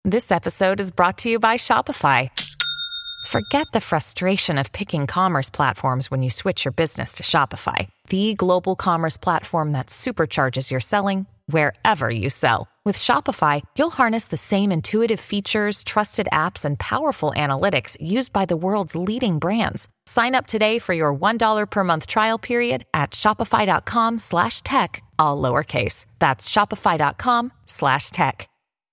This episode is brought to you by Shopify. Forget the frustration of picking commerce platforms when you switch your business to Shopify, the global commerce platform that supercharges your selling wherever you sell. With Shopify, you'll harness the same intuitive features, trusted apps, and powerful analytics used by the world's leading brands. Sign up today for your $1 per month trial period at shopify.com/tech, all lowercase. That's shopify.com/tech.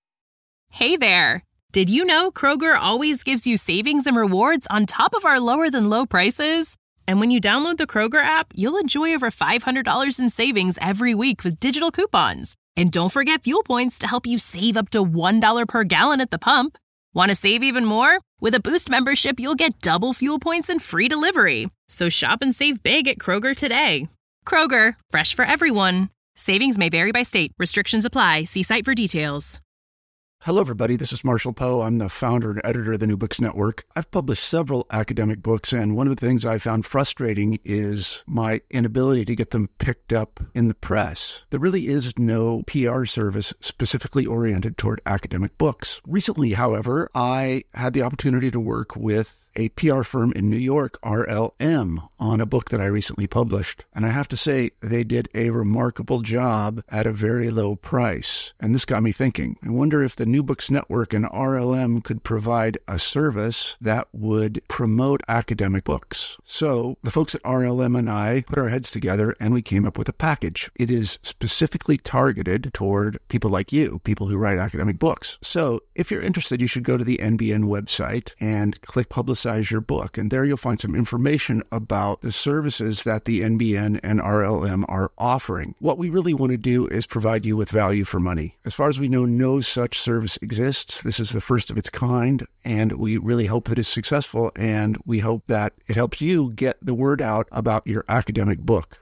Hey there! Did you know Kroger always gives you savings and rewards on top of our lower than low prices? And when you download the Kroger app, you'll enjoy over $500 in savings every week with digital coupons. And don't forget fuel points to help you save up to $1 per gallon at the pump. Want to save even more? With a Boost membership, you'll get double fuel points and free delivery. So shop and save big at Kroger today. Kroger, fresh for everyone. Savings may vary by state. Restrictions apply. See site for details. Hello, everybody. This is Marshall Poe. I'm the founder and editor of the New Books Network. I've published several academic books, and one of the things I found frustrating is my inability to get them picked up in the press. There really is no PR service specifically oriented toward academic books. Recently, however, I had the opportunity to work with a PR firm in New York, RLM, on a book that I recently published. And I have to say, they did a remarkable job at a very low price. And this got me thinking. I wonder if the New Books Network and RLM could provide a service that would promote academic books. So the folks at RLM and I put our heads together and we came up with a package. It is specifically targeted toward people like you, people who write academic books. So if you're interested, you should go to the NBN website and click Publicize Your Book. And there you'll find some information about the services that the NBN and RLM are offering. What we really want to do is provide you with value for money. As far as we know, no such service exists. This is the first of its kind, and we really hope it is successful, and we hope that it helps you get the word out about your academic book.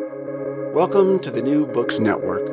Welcome to the New Books Network.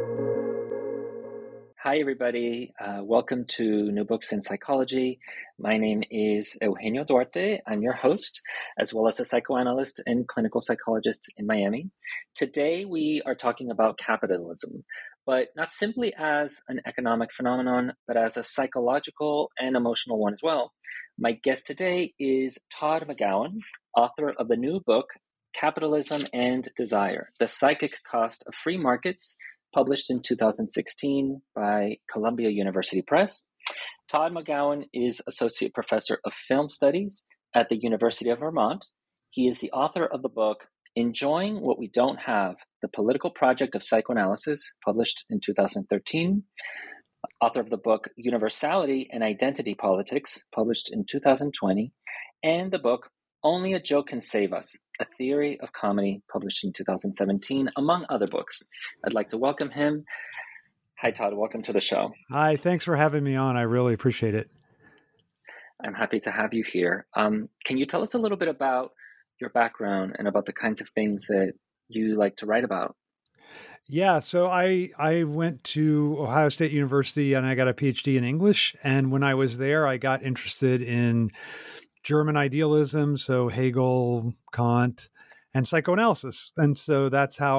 Hi, everybody. Welcome to New Books in Psychology. My name is Eugenio Duarte. I'm your host, as well as a psychoanalyst and clinical psychologist in Miami. Today, we are talking about capitalism, but not simply as an economic phenomenon, but as a psychological and emotional one as well. My guest today is Todd McGowan, author of the new book, Capitalism and Desire: The Psychic Cost of Free Markets, published in 2016 by Columbia University Press. Todd McGowan is Associate Professor of Film Studies at the University of Vermont. He is the author of the book, Enjoying What We Don't Have, The Political Project of Psychoanalysis, published in 2013. Author of the book, Universality and Identity Politics, published in 2020. And the book, Only a Joke Can Save Us, A Theory of Comedy, published in 2017, among other books. I'd like to welcome him. Hi, Todd. Welcome to the show. Hi. Thanks for having me on. I really appreciate it. I'm happy to have you here. Can you tell us a little bit about your background and about the kinds of things that you like to write about? Yeah. So I went to Ohio State University and I got a PhD in English. And when I was there, I got interested in German idealism, so Hegel, Kant, and psychoanalysis. And so that's how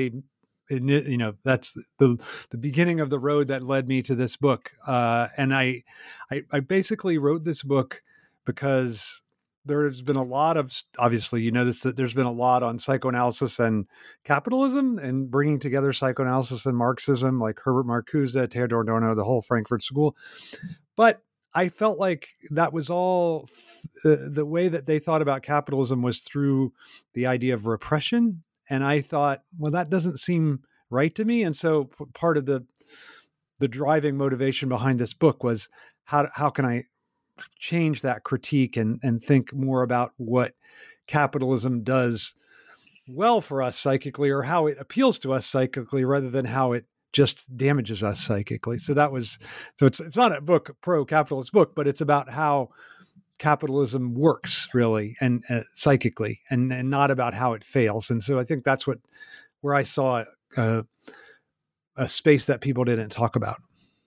that's the beginning of the road that led me to this book. And I basically wrote this book because there's been a lot of, obviously, you know, that there's been a lot on psychoanalysis and capitalism and bringing together psychoanalysis and Marxism, like Herbert Marcuse, Theodor Adorno, the whole Frankfurt School. But I felt like that was all the way that they thought about capitalism was through the idea of repression. And I thought, well, that doesn't seem right to me. And so part of the driving motivation behind this book was how can I change that critique and think more about what capitalism does well for us psychically, or how it appeals to us psychically, rather than how it just damages us psychically. So it's not a book, pro-capitalist book, but it's about how capitalism works really and psychically, and not about how it fails. And so I think that's where I saw a space that people didn't talk about.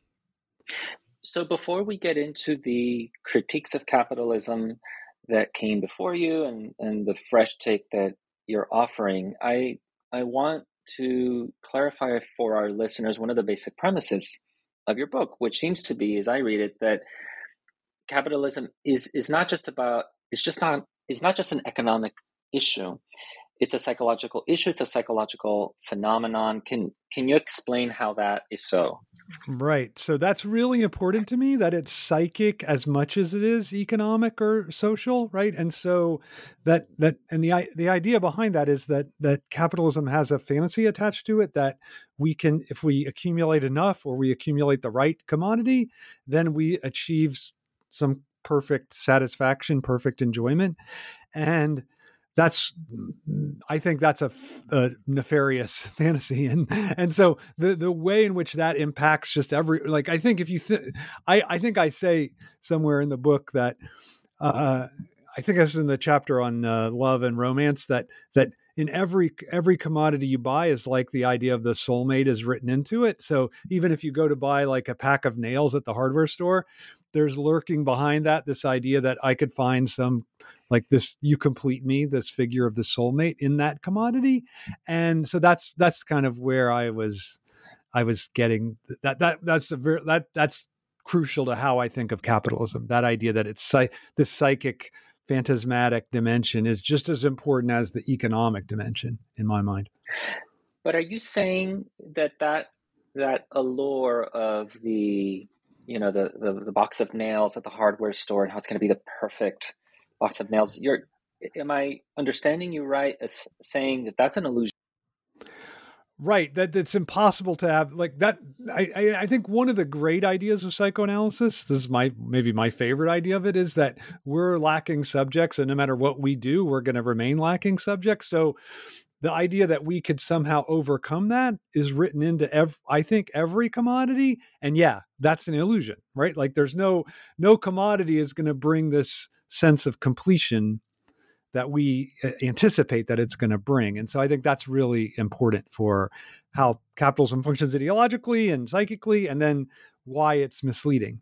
So before we get into the critiques of capitalism that came before you and the fresh take that you're offering, I want to clarify for our listeners one of the basic premises of your book, which seems to be, as I read it, that capitalism is not just about, is not just an economic issue. It's a psychological issue. It's a psychological phenomenon. Can you explain how that is so? Right. So that's really important to me, that it's psychic as much as it is economic or social, right? And so and the idea behind that is that capitalism has a fantasy attached to it, that we can, if we accumulate enough or we accumulate the right commodity, then we achieve some perfect satisfaction, perfect enjoyment. And I think that's a nefarious fantasy. And so the way in which that impacts just I think if you I think I say somewhere in the book that, I think this is in the chapter on love and romance, that in every commodity you buy is like the idea of the soulmate is written into it. So even if you go to buy like a pack of nails at the hardware store, there's lurking behind that this idea that I could find some, like this, you complete me, this figure of the soulmate in that commodity. And so that's kind of where I was getting that's crucial to how I think of capitalism. That idea that it's this psychic phantasmatic dimension is just as important as the economic dimension in my mind. But are you saying that allure of the box of nails at the hardware store and how it's going to be the perfect box of nails, am I understanding you right as saying that that's an illusion? Right. That it's impossible to have like that. I think one of the great ideas of psychoanalysis, this is maybe my favorite idea of it, is that we're lacking subjects, and no matter what we do, we're going to remain lacking subjects. So the idea that we could somehow overcome that is written into every commodity. And yeah, that's an illusion, right? Like there's no commodity is going to bring this sense of completion that we anticipate that it's going to bring. And so I think that's really important for how capitalism functions ideologically and psychically, and then why it's misleading.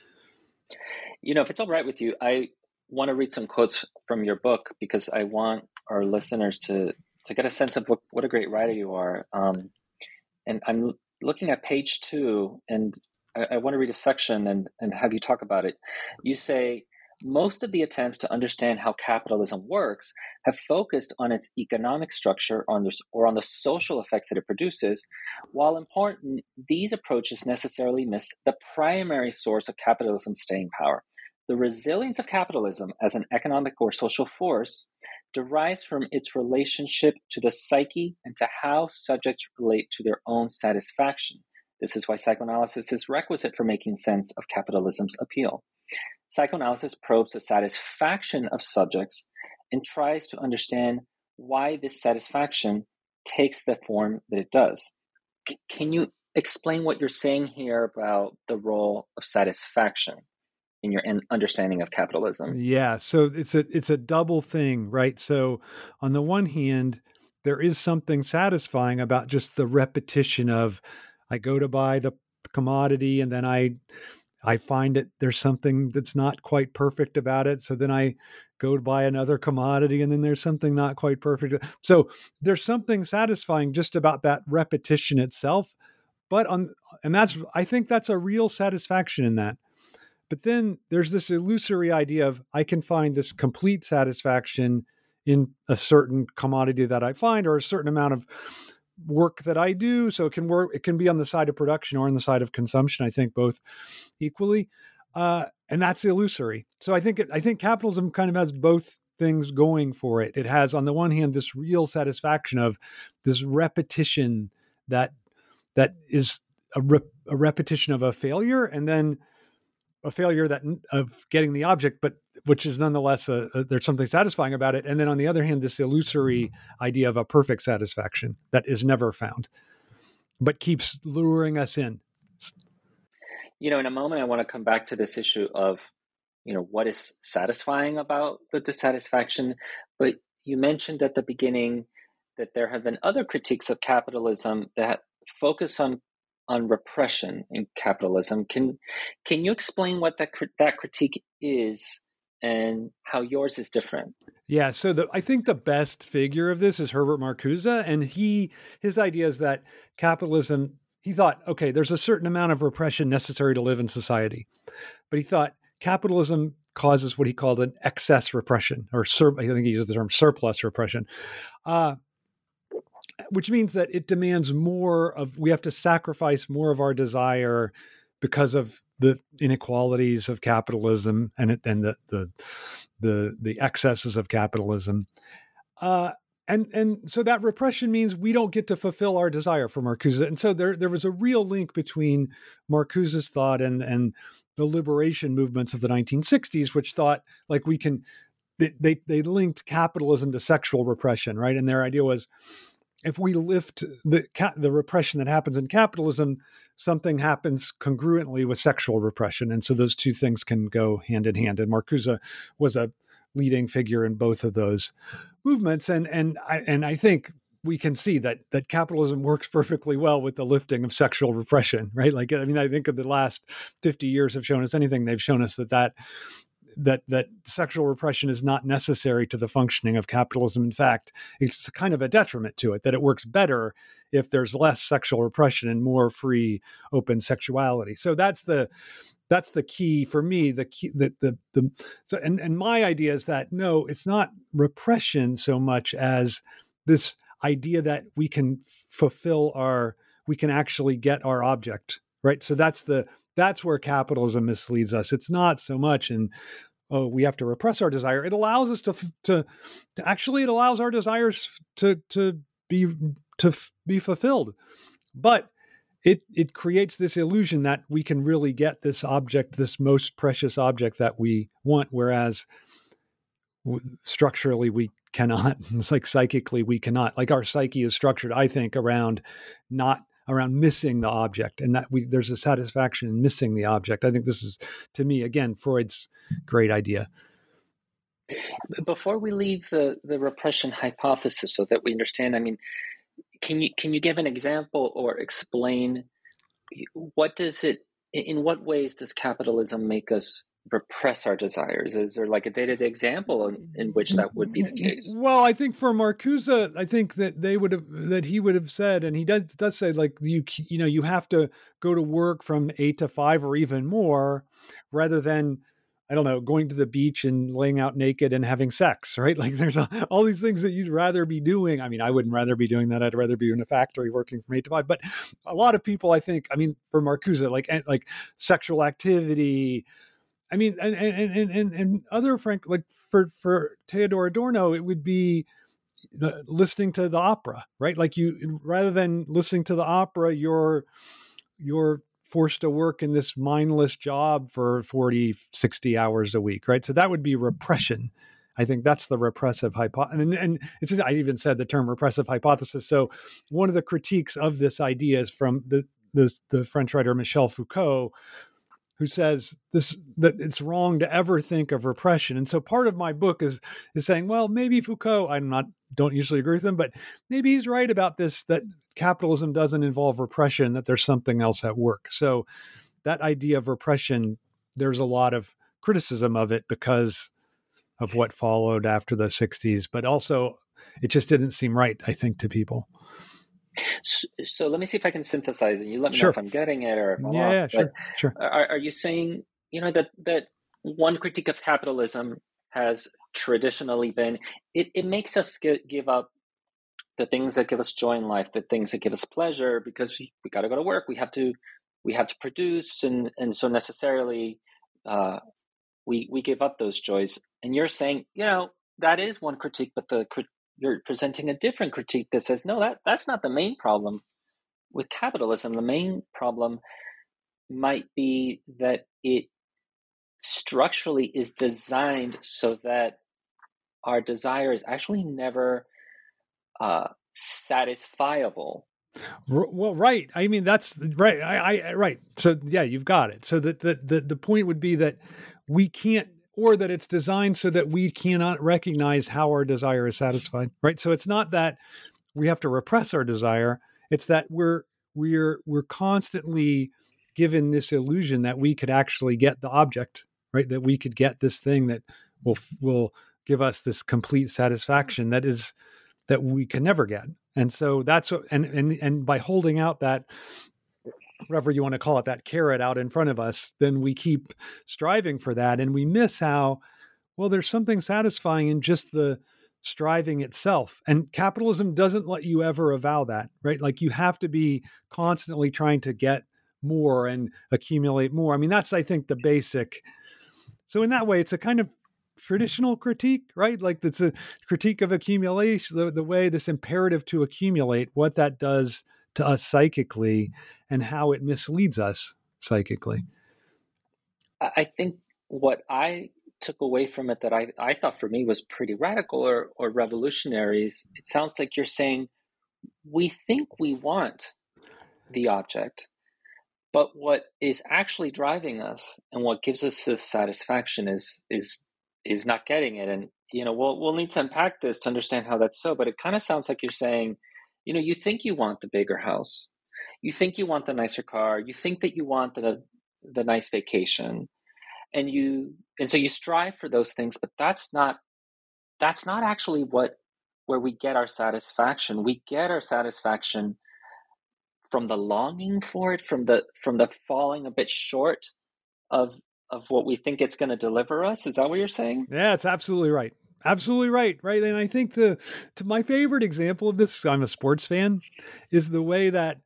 If it's all right with you, I want to read some quotes from your book because I want our listeners to get a sense of what a great writer you are. And I'm looking at page 2, and I want to read a section and have you talk about it. You say, most of the attempts to understand how capitalism works have focused on its economic structure or on the social effects that it produces. While important, these approaches necessarily miss the primary source of capitalism's staying power. The resilience of capitalism as an economic or social force derives from its relationship to the psyche and to how subjects relate to their own satisfaction. This is why psychoanalysis is requisite for making sense of capitalism's appeal. Psychoanalysis probes the satisfaction of subjects and tries to understand why this satisfaction takes the form that it does. Can you explain what you're saying here about the role of satisfaction in your understanding of capitalism? Yeah, so it's a double thing, right? So on the one hand, there is something satisfying about just the repetition of, I go to buy the commodity and then I find there's something that's not quite perfect about it. So then I go to buy another commodity and then there's something not quite perfect. So there's something satisfying just about that repetition itself. I think that's a real satisfaction in that. But then there's this illusory idea of I can find this complete satisfaction in a certain commodity that I find or a certain amount of work that I do. So it can be on the side of production or on the side of consumption. I think both equally. And that's illusory. So I think capitalism kind of has both things going for it. It has, on the one hand, this real satisfaction of this repetition that is a repetition of a failure, and then a failure of getting the object, but which is nonetheless there's something satisfying about it. And then on the other hand, this illusory idea of a perfect satisfaction that is never found, but keeps luring us in. In a moment, I want to come back to this issue of, what is satisfying about the dissatisfaction. But you mentioned at the beginning that there have been other critiques of capitalism that focus on repression in capitalism. Can you explain what that critique is and how yours is different? Yeah, so I think the best figure of this is Herbert Marcuse, and his idea is that capitalism he thought, okay, there's a certain amount of repression necessary to live in society. But he thought capitalism causes what he called an excess repression, or I think he used the term surplus repression, which means that it demands we have to sacrifice more of our desire because of the inequalities of capitalism and the excesses of capitalism. And so that repression means we don't get to fulfill our desire for Marcuse. And so there was a real link between Marcuse's thought and the liberation movements of the 1960s, which thought like they linked capitalism to sexual repression, right? And their idea was, if we lift the repression that happens in capitalism, something happens congruently with sexual repression. And so those two things can go hand in hand. And Marcuse was a leading figure in both of those movements. And I think we can see that capitalism works perfectly well with the lifting of sexual repression, right? Like, I mean, I think of the last 50 years have shown us anything. They've shown us that sexual repression is not necessary to the functioning of capitalism. In fact, it's kind of a detriment to it, that it works better if there's less sexual repression and more free, open sexuality. So that's the key for me. And my idea is that no, it's not repression so much as this idea that we can we can actually get our object, right? So that's where capitalism misleads us. It's not so much we have to repress our desire. It allows us to actually, it allows our desires to be fulfilled. But it creates this illusion that we can really get this object, this most precious object that we want, whereas structurally we cannot. It's like psychically we cannot. Like our psyche is structured, I think, around missing the object, and that there's a satisfaction in missing the object. I think this is, to me, again, Freud's great idea. Before we leave the repression hypothesis, so that we understand, I mean, can you give an example or explain in what ways does capitalism make us repress our desires? Is there like a day-to-day example in which that would be the case? Well, I think for Marcuse, I think that he would have said, and he does say, like, you have to go to work from 8 to 5 or even more, rather than, I don't know, going to the beach and laying out naked and having sex, right? Like there's all these things that you'd rather be doing. I mean, I wouldn't rather be doing that. I'd rather be in a factory working from 8 to 5. But a lot of people, I think, I mean, for Marcuse, like sexual activity, I mean, and other like for Theodor Adorno, it would be listening to the opera, right? Like rather than listening to the opera, you're forced to work in this mindless job for 40, 60 hours a week, right? So that would be repression. I think that's the repressive hypothesis. And I even said the term repressive hypothesis. So one of the critiques of this idea is from the French writer Michel Foucault, who says that it's wrong to ever think of repression. And so part of my book is saying, well, maybe Foucault, don't usually agree with him, but maybe he's right about this, that capitalism doesn't involve repression, that there's something else at work. So that idea of repression, there's a lot of criticism of it because of what followed after the 60s, but also it just didn't seem right, I think, to people. So let me see if I can synthesize it. You let me Sure. know if I'm getting it or if I'm off. Yeah, sure. Are you saying, that one critique of capitalism has traditionally been, it makes us give up the things that give us joy in life, the things that give us pleasure, because we got to go to work, we have to produce, and so necessarily we give up those joys. And you're saying, that is one critique, but you're presenting a different critique that says, no, that's not the main problem with capitalism. The main problem might be that it structurally is designed so that our desire is actually never satisfiable. Well, right. I mean, that's right. I right. So yeah, you've got it. So that the point would be that we can't, or that it's designed so that we cannot recognize how our desire is satisfied, right? So it's not that we have to repress our desire. It's that we're constantly given this illusion that we could actually get the object, right? That we could get this thing that will give us this complete satisfaction that we can never get. And so that's what, and by holding out that whatever you want to call it, that carrot out in front of us, then we keep striving for that. And we miss how, well, there's something satisfying in just the striving itself. And capitalism doesn't let you ever avow that, right? Like you have to be constantly trying to get more and accumulate more. I mean, that's, I think, the basic. So in that way, it's a kind of traditional critique, right? Like it's a critique of accumulation, the way this imperative to accumulate, what that does to us psychically and how it misleads us psychically. I think what I took away from it that I thought for me was pretty radical or revolutionary is it sounds like you're saying we think we want the object, but what is actually driving us and what gives us this satisfaction is not getting it. And we'll need to unpack this to understand how that's so, but it kind of sounds like you're saying, you think you want the bigger house, you think you want the nicer car, you think that you want the nice vacation, and so you strive for those things, but that's not actually where we get our satisfaction. We get our satisfaction from the longing for it, from the falling a bit short of what we think it's going to deliver us. Is that what you're saying? Yeah, it's absolutely right. Absolutely right. Right. And I think to my favorite example of this, I'm a sports fan, is the way that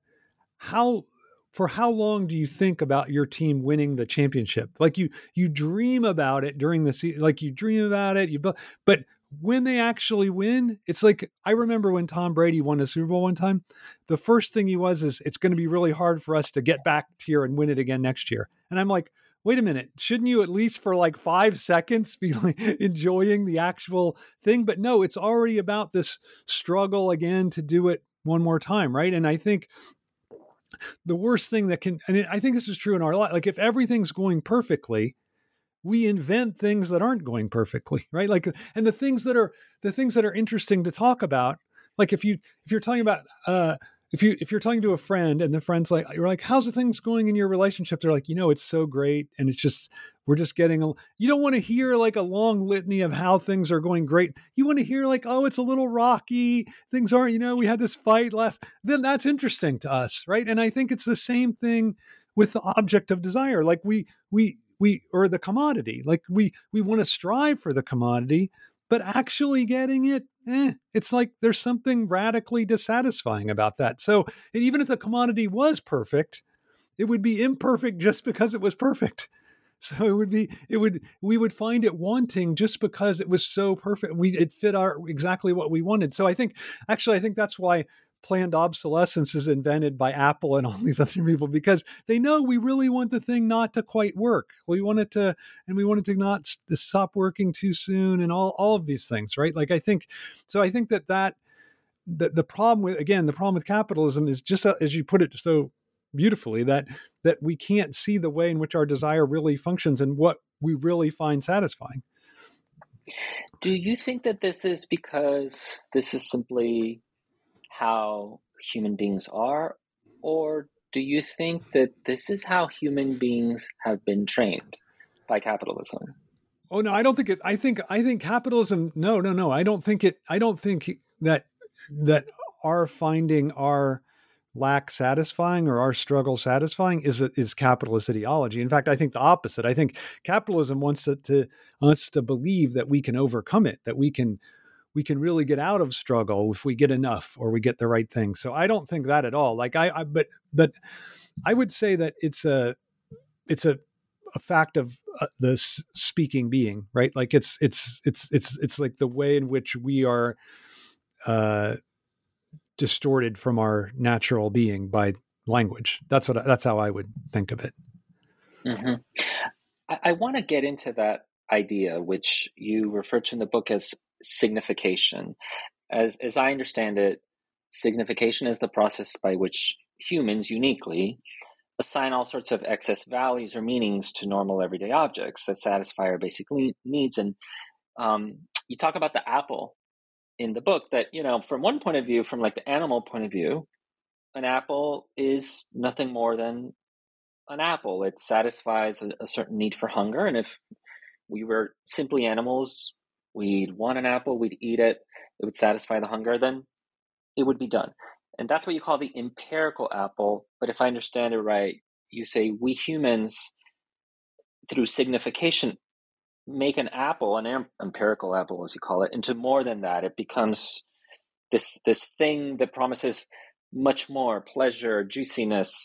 for how long do you think about your team winning the championship? Like you dream about it during the season, like you dream about it, but when they actually win, it's like, I remember when Tom Brady won a Super Bowl one time, the first thing is it's going to be really hard for us to get back here and win it again next year. And I'm like, wait a minute, shouldn't you at least for like 5 seconds be like enjoying the actual thing? But no, it's already about this struggle again to do it one more time. Right. And I think the worst thing and I think this is true in our life, like if everything's going perfectly, we invent things that aren't going perfectly, right? Like, and the things that are interesting to talk about, like if you're talking about, if you're talking to a friend and the friend's like, you're like, how's the things going in your relationship? They're like, it's so great. And it's just, we're just getting, you don't want to hear like a long litany of how things are going great. You want to hear like, oh, it's a little rocky. Things aren't, we had this fight then that's interesting to us. Right. And I think it's the same thing with the object of desire. Like or the commodity, like we want to strive for the commodity, but actually getting it, it's like there's something radically dissatisfying about that. So even if the commodity was perfect, it would be imperfect just because it was perfect. So we would find it wanting just because it was so perfect. It fit exactly what we wanted. So I think that's why planned obsolescence is invented by Apple and all these other people, because they know we really want the thing not to quite work. We want it to not stop working too soon and all of these things, right? Like I think that the problem with capitalism is just as you put it so beautifully, that we can't see the way in which our desire really functions and what we really find satisfying. Do you think that this is because this is simply how human beings are, or do you think that this is how human beings have been trained by capitalism? Oh no, I don't think it. I think capitalism. No. I don't think it. I don't think that our finding our lack satisfying or our struggle satisfying is capitalist ideology. In fact, I think the opposite. I think capitalism wants us to believe that we can overcome it, that we can really get out of struggle if we get enough or we get the right thing. So I don't think that at all. Like but I would say that it's a fact of the speaking being, right? Like it's like the way in which we are distorted from our natural being by language. That's how I would think of it. Mm-hmm. I want to get into that idea, which you refer to in the book as signification. As I understand it, signification is the process by which humans uniquely assign all sorts of excess values or meanings to normal everyday objects that satisfy our basic needs. And you talk about the apple in the book that, from one point of view, from like the animal point of view, an apple is nothing more than an apple. It satisfies a certain need for hunger. And if we were simply animals, we'd want an apple, we'd eat it, it would satisfy the hunger, then it would be done. And that's what you call the empirical apple. But if I understand it right, you say we humans, through signification, make an apple, an empirical apple, as you call it, into more than that. It becomes this thing that promises much more pleasure, juiciness,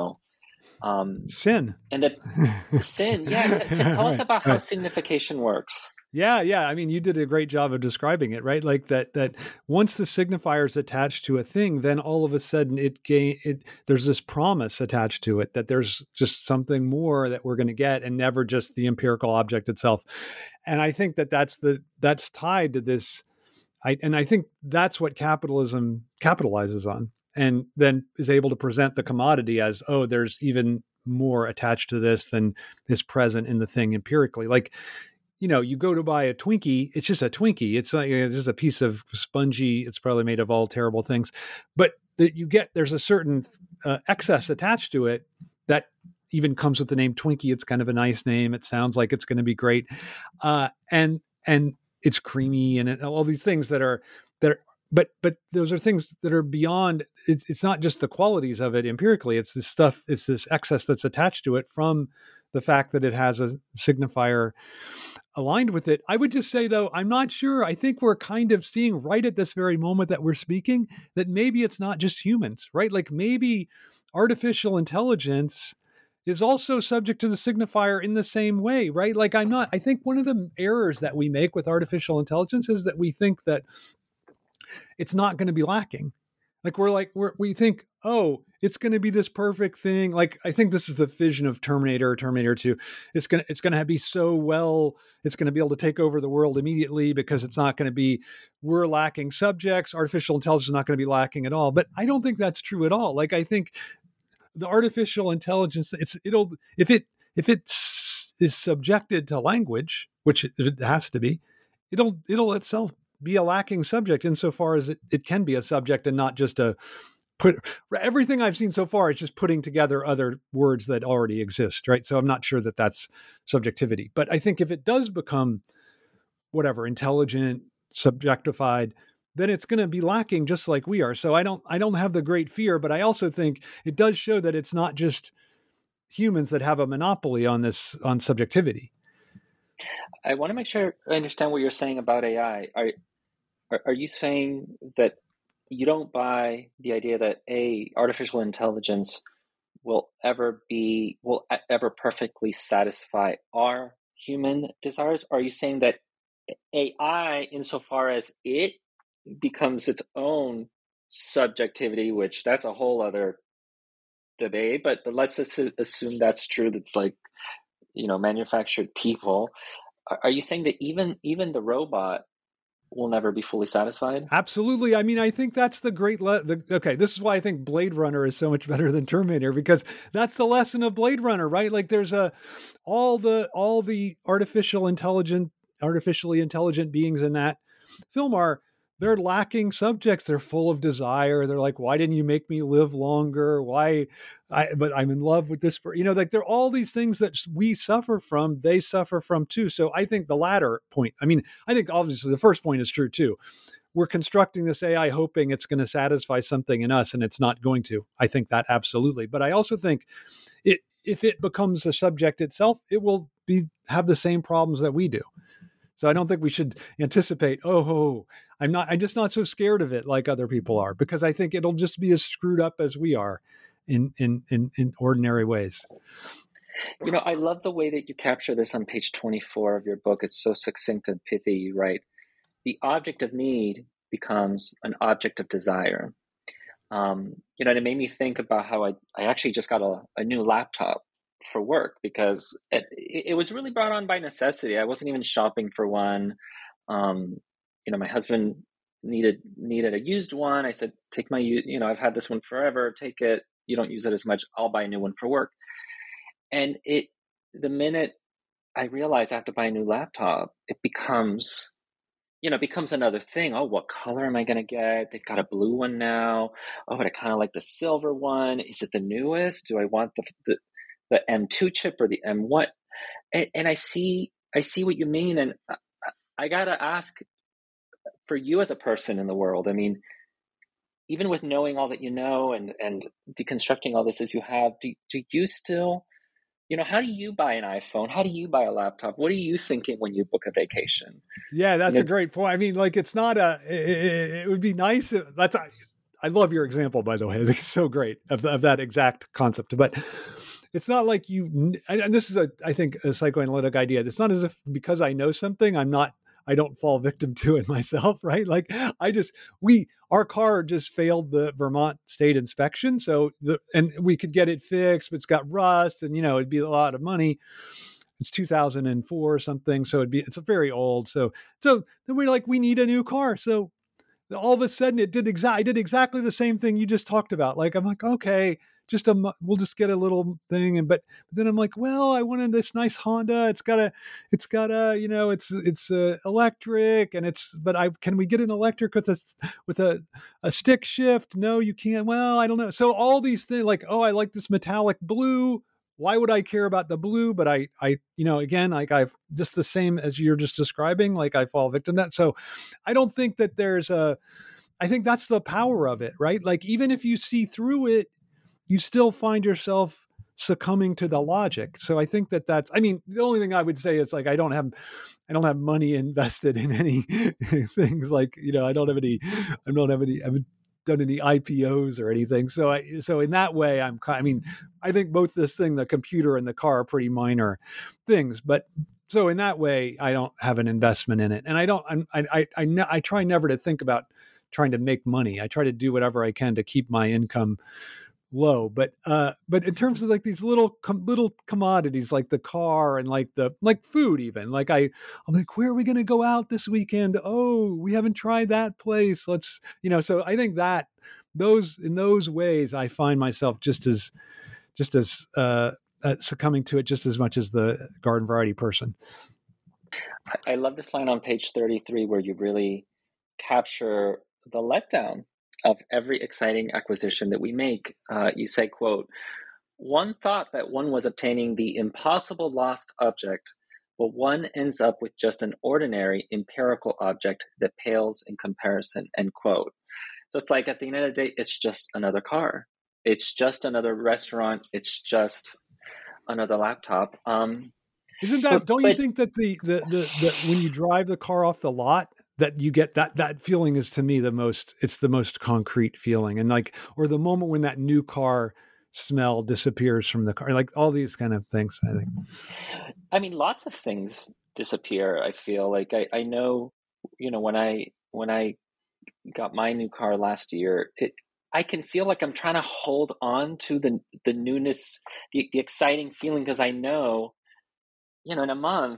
Sin. And that sin. Yeah. Tell us about how signification works. Yeah. I mean, you did a great job of describing it, right? Like that once the signifier is attached to a thing, then all of a sudden there's this promise attached to it that there's just something more that we're going to get, and never just the empirical object itself. And I think that's tied to this. I think that's what capitalism capitalizes on, and then is able to present the commodity as, oh, there's even more attached to this than is present in the thing empirically. Like, you go to buy a Twinkie, it's just a Twinkie. It's like it's just a piece of spongy. It's probably made of all terrible things, but there's a certain excess attached to it that even comes with the name Twinkie. It's kind of a nice name. It sounds like it's going to be great, and it's creamy and all these things that are. But those are things that are beyond. It's not just the qualities of it empirically. It's this stuff. It's this excess that's attached to it from the fact that it has a signifier aligned with it. I would just say, though, I'm not sure. I think we're kind of seeing right at this very moment that we're speaking that maybe it's not just humans, right? Like maybe artificial intelligence is also subject to the signifier in the same way, right? Like I think one of the errors that we make with artificial intelligence is that we think that it's not going to be lacking. Like we think, oh, it's going to be this perfect thing. Like, I think this is the vision of Terminator 2. It's going to be so well, it's going to be able to take over the world immediately because it's not going to be, we're lacking subjects. Artificial intelligence is not going to be lacking at all. But I don't think that's true at all. Like, I think the artificial intelligence, if it is subjected to language, which it has to be, it'll itself be a lacking subject insofar as it can be a subject and not just everything I've seen so far is just putting together other words that already exist, right? So I'm not sure that that's subjectivity. But I think if it does become intelligent, subjectified, then it's going to be lacking just like we are. So I don't have the great fear, but I also think it does show that it's not just humans that have a monopoly on subjectivity. I want to make sure I understand what you're saying about AI. Are you saying that you don't buy the idea that artificial intelligence will ever perfectly satisfy our human desires? Or are you saying that AI, insofar as it becomes its own subjectivity, which that's a whole other debate, but let's assume that's true, that's like, manufactured people. Are you saying that even the robot will never be fully satisfied? Absolutely. I mean, I think that's the great okay, this is why I think Blade Runner is so much better than Terminator, because that's the lesson of Blade Runner, right? Like there's all the artificially intelligent beings in that film they're lacking subjects. They're full of desire. They're like, why didn't you make me live longer? But I'm in love with this. Like there are all these things that we suffer from, they suffer from too. So I think the latter point, I think obviously the first point is true too. We're constructing this AI hoping it's going to satisfy something in us, and it's not going to. I think that absolutely. But I also think if it becomes a subject itself, it will have the same problems that we do. So I don't think we should anticipate, I'm just not so scared of it like other people are, because I think it'll just be as screwed up as we are in ordinary ways. I love the way that you capture this on page 24 of your book. It's so succinct and pithy. You write, the object of need becomes an object of desire. And it made me think about how I actually just got a new laptop for work, because it was really brought on by necessity. I wasn't even shopping for one. My husband needed a used one. I said, take my, I've had this one forever, take it. You don't use it as much, I'll buy a new one for work. And the minute I realized I have to buy a new laptop, it becomes another thing. Oh, what color am I going to get? They've got a blue one now. Oh, but I kind of like the silver one. Is it the newest? Do I want the M2 chip or the M1? And I see what you mean. And I got to ask, for you as a person in the world, even with knowing all that you know and deconstructing all this as you have, do you still, how do you buy an iPhone? How do you buy a laptop? What are you thinking when you book a vacation? Yeah, that's a great point. I mean, like, it's not it would be nice. I love your example, by the way. It's so great of that exact concept. But it's not like and this is I think a psychoanalytic idea. It's not as if because I know something, I don't fall victim to it myself, right? Like our car just failed the Vermont state inspection. And we could get it fixed, but it's got rust and, it'd be a lot of money. It's 2004 or something. So it's very old. So then we're like, we need a new car. So all of a sudden I did exactly the same thing you just talked about. Like, I'm like, okay, we'll just get a little thing. But then I'm like, well, I wanted this nice Honda. It's got it's electric can we get an electric with a stick shift? No, you can't. Well, I don't know. So all these things like, oh, I like this metallic blue. Why would I care about the blue? But I again, like I've just the same as you're just describing, like I fall victim to that. So I don't think that I think that's the power of it, right? Like, even if you see through it, you still find yourself succumbing to the logic. So I think the only thing I would say is like, I don't have money invested in any things like, I haven't done any IPOs or anything. So in that way, I think both the computer and the car are pretty minor things, but so in that way, I don't have an investment in it. And I try never to think about trying to make money. I try to do whatever I can to keep my income low, but in terms of like these little commodities like the car and like food, even like I'm like, where are we going to go out this weekend? Oh, we haven't tried that place. Let's so I think that in those ways I find myself just as succumbing to it just as much as the garden variety person. I love this line on page 33 where you really capture the letdown of every exciting acquisition that we make. You say, quote, "One thought that one was obtaining the impossible lost object, but one ends up with just an ordinary empirical object that pales in comparison," end quote. So it's like at the end of the day, it's just another car. It's just another restaurant. It's just another laptop. Isn't that? Don't you think that the when you drive the car off the lot, that you get that feeling is to me it's the most concrete feeling, and like, or the moment when that new car smell disappears from the car, like all these kind of things. I think. I mean, lots of things disappear. I feel like I know, when I got my new car last year, I can feel like I'm trying to hold on to the newness, the exciting feeling, because I know, in a month,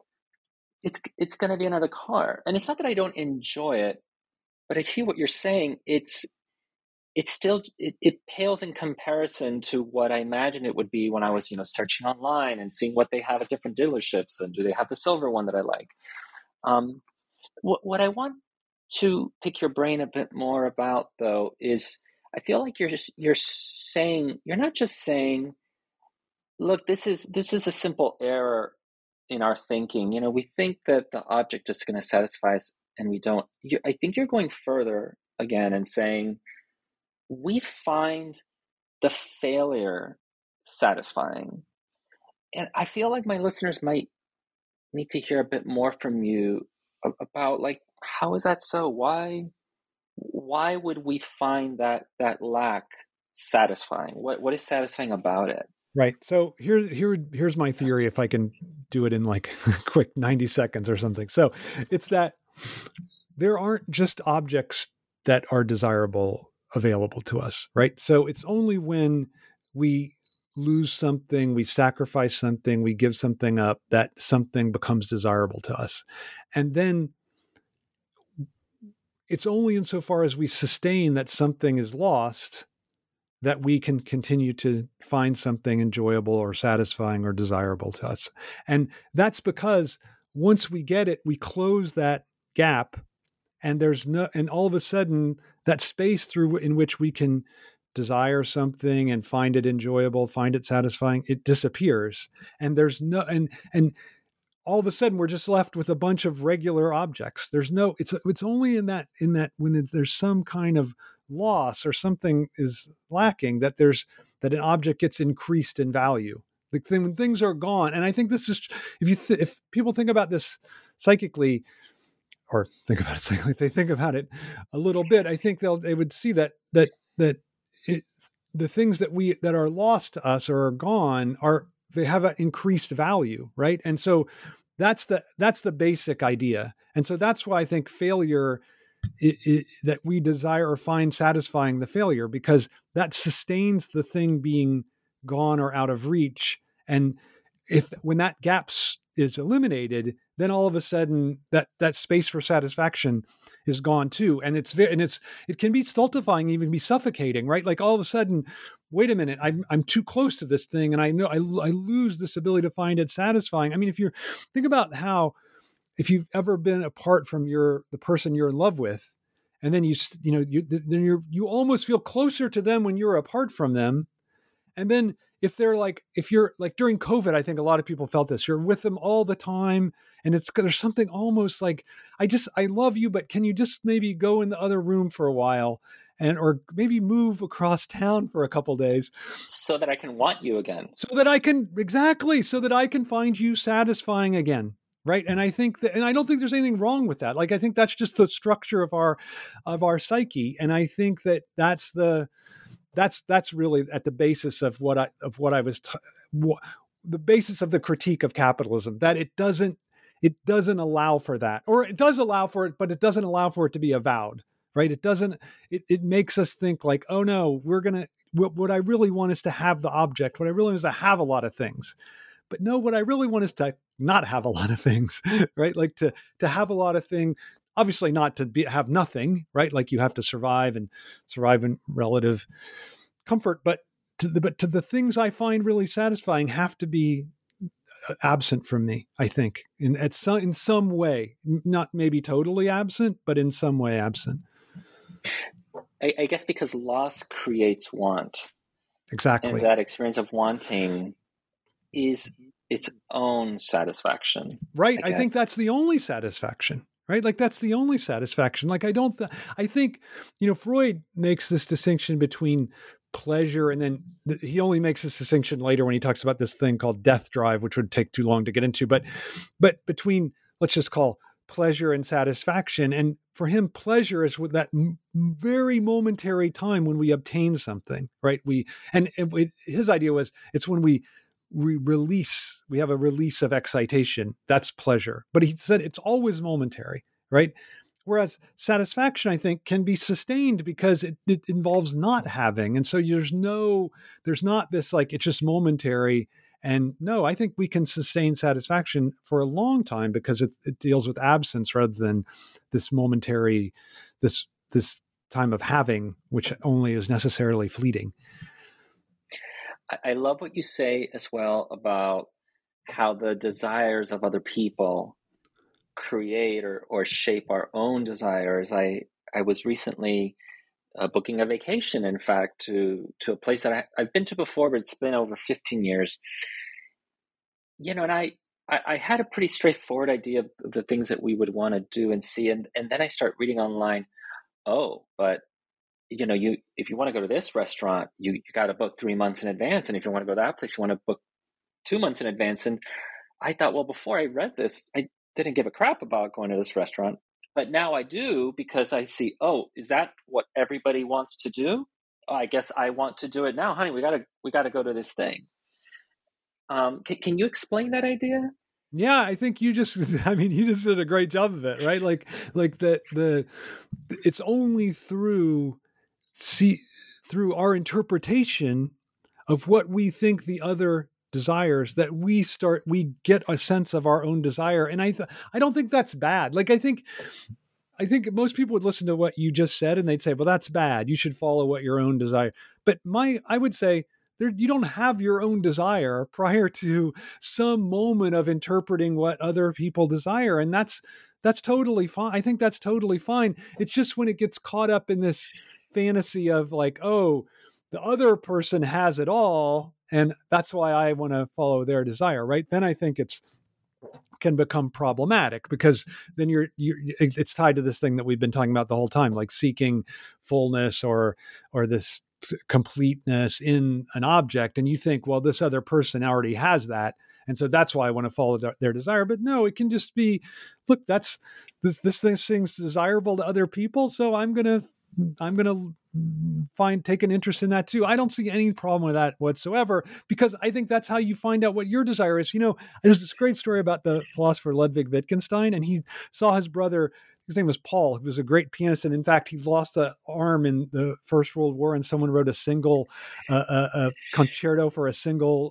it's going to be another car. And it's not that I don't enjoy it, but I see what you're saying. It's still, it pales in comparison to what I imagined it would be when I was, searching online and seeing what they have at different dealerships, and do they have the silver one that I like? What I want to pick your brain a bit more about, though, is I feel like you're not just saying, look, this is a simple error in our thinking. We think that the object is going to satisfy us, and we don't. I think you're going further again and saying we find the failure satisfying. And I feel like my listeners might need to hear a bit more from you about, like, how is that so? Why would we find that lack satisfying? What is satisfying about it? Right. So here's my theory, if I can do it in like quick 90 seconds or something. So it's that there aren't just objects that are desirable available to us, right? So it's only when we lose something, we sacrifice something, we give something up, that something becomes desirable to us. And then it's only insofar as we sustain that something is lost that we can continue to find something enjoyable or satisfying or desirable to us. And that's because once we get it, we close that gap, and and all of a sudden that space in which we can desire something and find it enjoyable, find it satisfying, it disappears. And and all of a sudden we're just left with a bunch of regular objects. It's only in that when there's some kind of loss or something is lacking, that an object gets increased in value. When things are gone, and I think this is, if people think about this psychically, or think about it psychically, if they think about it a little bit, I think they would see that the things that are lost to us or are gone they have an increased value, right? And so that's the basic idea. And so that's why I think failure that we desire or find satisfying the failure, because that sustains the thing being gone or out of reach. And when that gap is eliminated, then all of a sudden that space for satisfaction is gone too. And it can be stultifying, even be suffocating, right? Like all of a sudden, wait a minute, I'm too close to this thing, and I know I lose this ability to find it satisfying. I mean, if you think about if you've ever been apart from the person you're in love with, and then you almost feel closer to them when you're apart from them, and then if you're like during COVID, I think a lot of people felt this. You're with them all the time, and there's something almost like, I love you, but can you just maybe go in the other room for a while, or maybe move across town for a couple of days, so that I can want you again. So that I can find you satisfying again. Right. And I think and I don't think there's anything wrong with that. Like, I think that's just the structure of our psyche. And I think that's really at the basis of the basis of the critique of capitalism, that it doesn't allow for that, or it does allow for it, but it doesn't allow for it to be avowed. Right. It makes us think like, oh no, what I really want is to have the object. What I really want is to have a lot of things. But no, what I really want is to not have a lot of things, right? Like to have a lot of things, obviously not to have nothing, right? Like you have to survive in relative comfort, but to the things I find really satisfying have to be absent from me, I think, in some way, not maybe totally absent, but in some way absent. I guess because loss creates want. Exactly. And that experience of wanting is its own satisfaction. Right. I think that's the only satisfaction, right? Like that's the only satisfaction. Like I think, Freud makes this distinction between pleasure, and then he only makes this distinction later when he talks about this thing called death drive, which would take too long to get into, but between, let's just call pleasure and satisfaction. And for him, pleasure is with that very momentary time when we obtain something, right? His idea was it's when we have a release of excitation. That's pleasure. But he said it's always momentary, right? Whereas satisfaction, I think, can be sustained because it involves not having. And so there's not this like, it's just momentary. And no, I think we can sustain satisfaction for a long time because it deals with absence rather than this momentary, this time of having, which only is necessarily fleeting. I love what you say as well about how the desires of other people create or shape our own desires. I was recently booking a vacation, in fact, to a place that I've been to before, but it's been over 15 years. And I had a pretty straightforward idea of the things that we would want to do and see. And then I start reading online, but if you want to go to this restaurant, you got to book 3 months in advance. And if you want to go to that place, you want to book 2 months in advance. And I thought, well, before I read this, I didn't give a crap about going to this restaurant. But now I do, because I see, is that what everybody wants to do? I guess I want to do it now. Honey, we got to go to this thing. Can you explain that idea? Yeah, I think you just did a great job of it, right? Like it's only through our interpretation of what we think the other desires that we get a sense of our own desire. And I don't think that's bad. Like, I think most people would listen to what you just said and they'd say, well, that's bad. You should follow what your own desire. But I would say you don't have your own desire prior to some moment of interpreting what other people desire. And that's totally fine. I think that's totally fine. It's just when it gets caught up in this fantasy of like, the other person has it all, and that's why I want to follow their desire, right? Then I think it's can become problematic, because then it's tied to this thing that we've been talking about the whole time, like seeking fullness or this completeness in an object. And you think, well, this other person already has that, and so that's why I want to follow their desire. But no, it can just be, look, that's this thing's desirable to other people, so I'm gonna take an interest in that too. I don't see any problem with that whatsoever, because I think that's how you find out what your desire is. There's this great story about the philosopher Ludwig Wittgenstein, and he saw his brother, his name was Paul, who was a great pianist. And in fact, he lost an arm in the First World War, and someone wrote a single a concerto for a single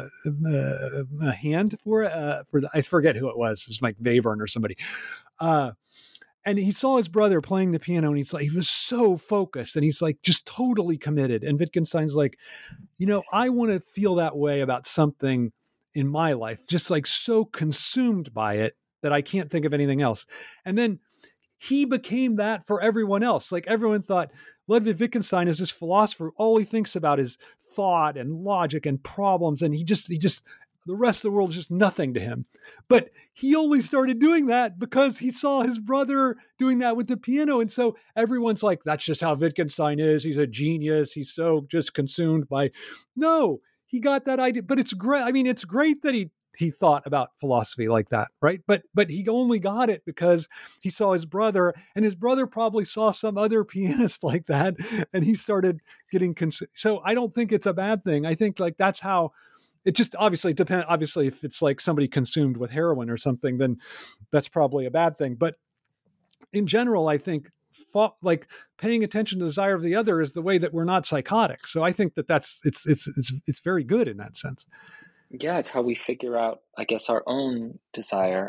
hand I forget who it was. It was like Webern or somebody. And he saw his brother playing the piano, and he was so focused, and he's like just totally committed. And Wittgenstein's like, I want to feel that way about something in my life, just like so consumed by it that I can't think of anything else. And then he became that for everyone else. Like, everyone thought Ludwig Wittgenstein is this philosopher. All he thinks about is thought and logic and problems. And he just the rest of the world is just nothing to him. But he only started doing that because he saw his brother doing that with the piano. And so everyone's like, that's just how Wittgenstein is. He's a genius. He's so just consumed by, no, he got that idea. But it's great. I mean, it's great that he thought about philosophy like that, right? But he only got it because he saw his brother, and his brother probably saw some other pianist like that, and he started getting so I don't think it's a bad thing. I think like that's how it just obviously depends. Obviously, if it's like somebody consumed with heroin or something, then that's probably a bad thing. But in general, I think like paying attention to the desire of the other is the way that we're not psychotic. So I think that it's very good in that sense. Yeah, it's how we figure out, I guess, our own desire.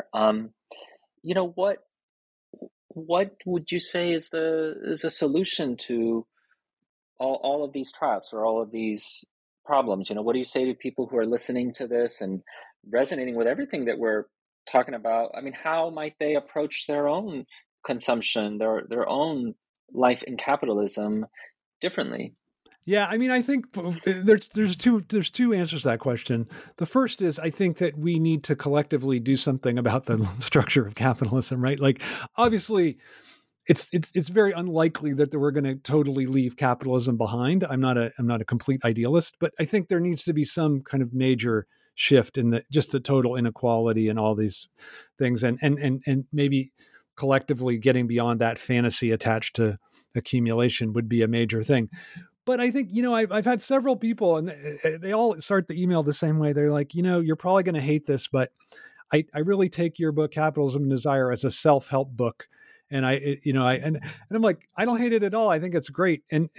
What would you say is a solution to all of these traps or all of these problems? What do you say to people who are listening to this and resonating with everything that we're talking about? I mean, how might they approach their own consumption, their own life in capitalism differently? Yeah, I mean, I think there's two answers to that question. The first is, I think that we need to collectively do something about the structure of capitalism, right? Like, obviously, it's very unlikely that we're going to totally leave capitalism behind. I'm not a complete idealist, but I think there needs to be some kind of major shift in the total inequality and all these things, and maybe collectively getting beyond that fantasy attached to accumulation would be a major thing. But I think, I've had several people, and they all start the email the same way. They're like, you're probably going to hate this, but I really take your book, Capitalism and Desire, as a self-help book. And I'm like, I don't hate it at all. I think it's great. And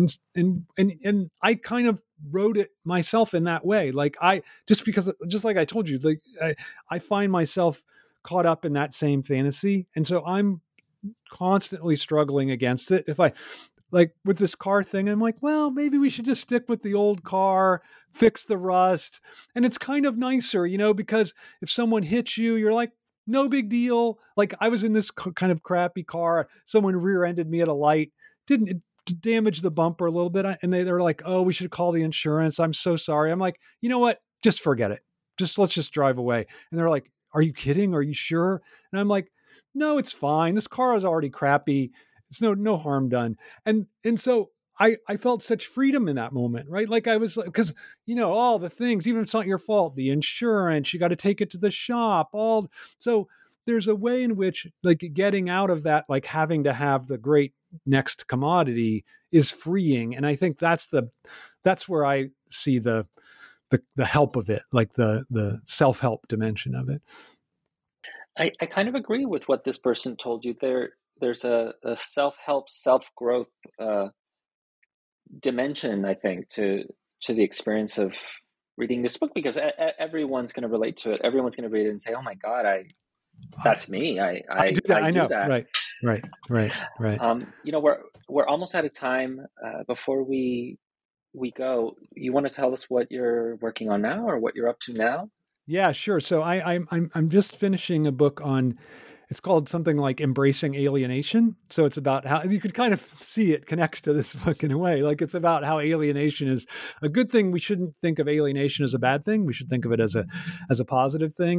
I kind of wrote it myself in that way. Like just like I told you, like I find myself caught up in that same fantasy. And so I'm constantly struggling against it. If I, like with this car thing, I'm like, well, maybe we should just stick with the old car, fix the rust. And it's kind of nicer, because if someone hits you, you're like, no big deal. Like I was in this kind of crappy car. Someone rear-ended me at a light. Didn't damage the bumper a little bit. And they're like, oh, we should call the insurance. I'm so sorry. I'm like, you know what? Just forget it. Let's just drive away. And they're like, are you kidding? Are you sure? And I'm like, no, it's fine. This car is already crappy. It's no harm done. And so I felt such freedom in that moment, right? Like I was, because, all the things, even if it's not your fault, the insurance, you got to take it to the shop, so there's a way in which like getting out of that, like having to have the great next commodity is freeing. And I think that's where I see the help of it, like the self-help dimension of it. I kind of agree with what this person told you. There's a self-help, self-growth dimension, I think, to the experience of reading this book, because everyone's going to relate to it. Everyone's going to read it and say, "Oh my God, that's me. I do that. I know. That." Right. We're almost out of time. Before we go, you want to tell us what you're working on now, or what you're up to now? Yeah, sure. So I'm just finishing a book on. It's called something like Embracing Alienation. So it's about how you could kind of see it connects to this book in a way. Like it's about how alienation is a good thing. We shouldn't think of alienation as a bad thing. We should think of it as a positive thing.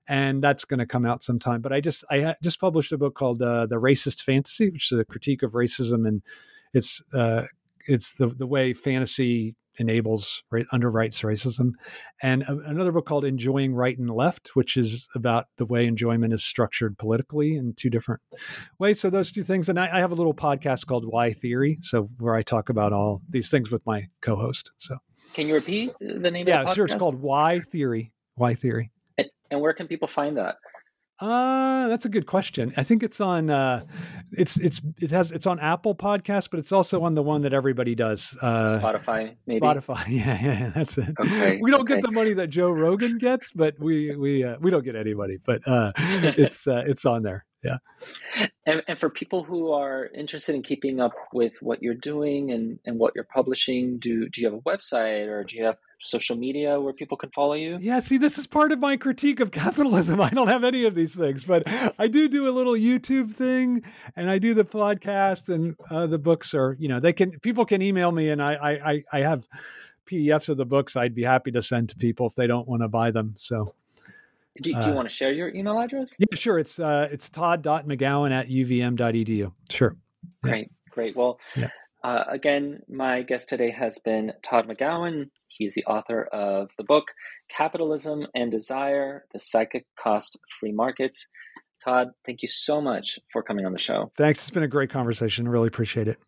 and that's going to come out sometime. But I just published a book called The Racist Fantasy, which is a critique of racism, and it's the way fantasy enables underwrites racism, and another book called Enjoying Right and Left, which is about the way enjoyment is structured politically in two different ways. So those two things, and I have a little podcast called Why Theory, so where I talk about all these things with my co-host. So can you repeat the name of the podcast? Yeah, sure. It's called Why Theory. Why Theory. And where can people find that? That's a good question. I think it's on it's on Apple Podcasts, but it's also on the one that everybody does. Spotify, maybe. Spotify, yeah, that's it. Okay. We don't get the money that Joe Rogan gets, but we don't get any money. But it's on there. Yeah. And for people who are interested in keeping up with what you're doing and what you're publishing, do you have a website, or do you have social media where people can follow you? Yeah, see, this is part of my critique of capitalism. I don't have any of these things, but I do a little YouTube thing, and I do the podcast, and the books are, people can email me, and I have PDFs of the books I'd be happy to send to people if they don't want to buy them. So do you want to share your email address? Yeah, sure. It's todd.mcgowan@uvm.edu. Sure. Yeah. Great. Well, yeah. Again, my guest today has been Todd McGowan. He is the author of the book, Capitalism and Desire, The Psychic Cost of Free Markets. Todd, thank you so much for coming on the show. Thanks. It's been a great conversation. I really appreciate it.